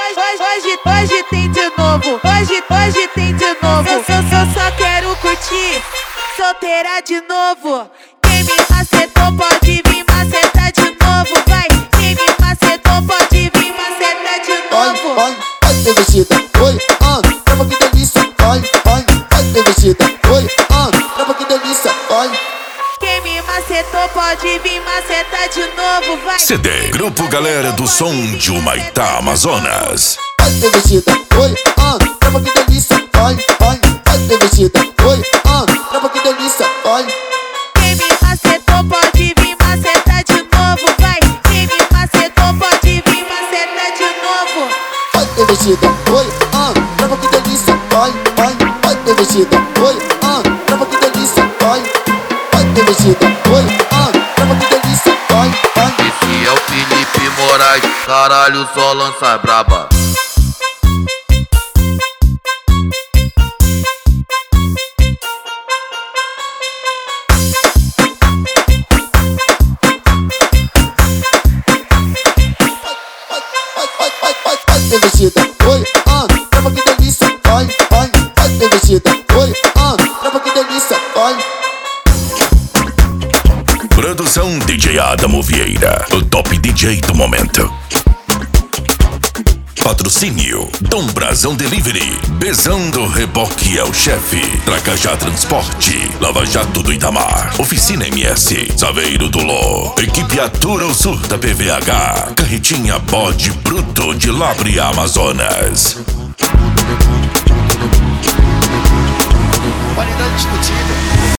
Hoje tem de novo, hoje tem de novo. Eu só quero curtir, solteira de novo. Quem me macetou pode vir macetar de novo, vai. Quem me macetou pode vir macetar de novo. Vai, bebecita, oi, leva que delícia, vai, bebecita, oi, leva que delícia, vai. Quem me macetou pode vir macetar de novo, vai. CD Grupo Galera do Som de Humaitá, Amazonas. Vai, bebecita, oi, leva que delícia, vai, bebecita, oi, leva que delícia, vai. Quem me macetou pode vir macetar de novo, vai. Quem me macetou pode vir macetar de novo. Vai, bebecita, oi, leva que delícia, vai, bebecita, oi, leva que delícia, vai. Vai, bebecita, oi, leva que delícia, vai. Esse é o Felipe Moraes, caralho, só lança braba. Vai, bebecita, oi, leva que delícia, vai, bebecita, oi, leva que delícia, vai. Produção DJ Adamo Vieira, o top DJ do momento. Patrocínio Dom Brazão Delivery, Bezão do Reboque é o chefe, Tracajá Transporte, Lava Jato do Itamar, Oficina MS, Saveiro do Lô, Equipe Atura o Sul da PVH, Carretinha Bode Bruto de Labre, Amazonas. Qualidade discutida.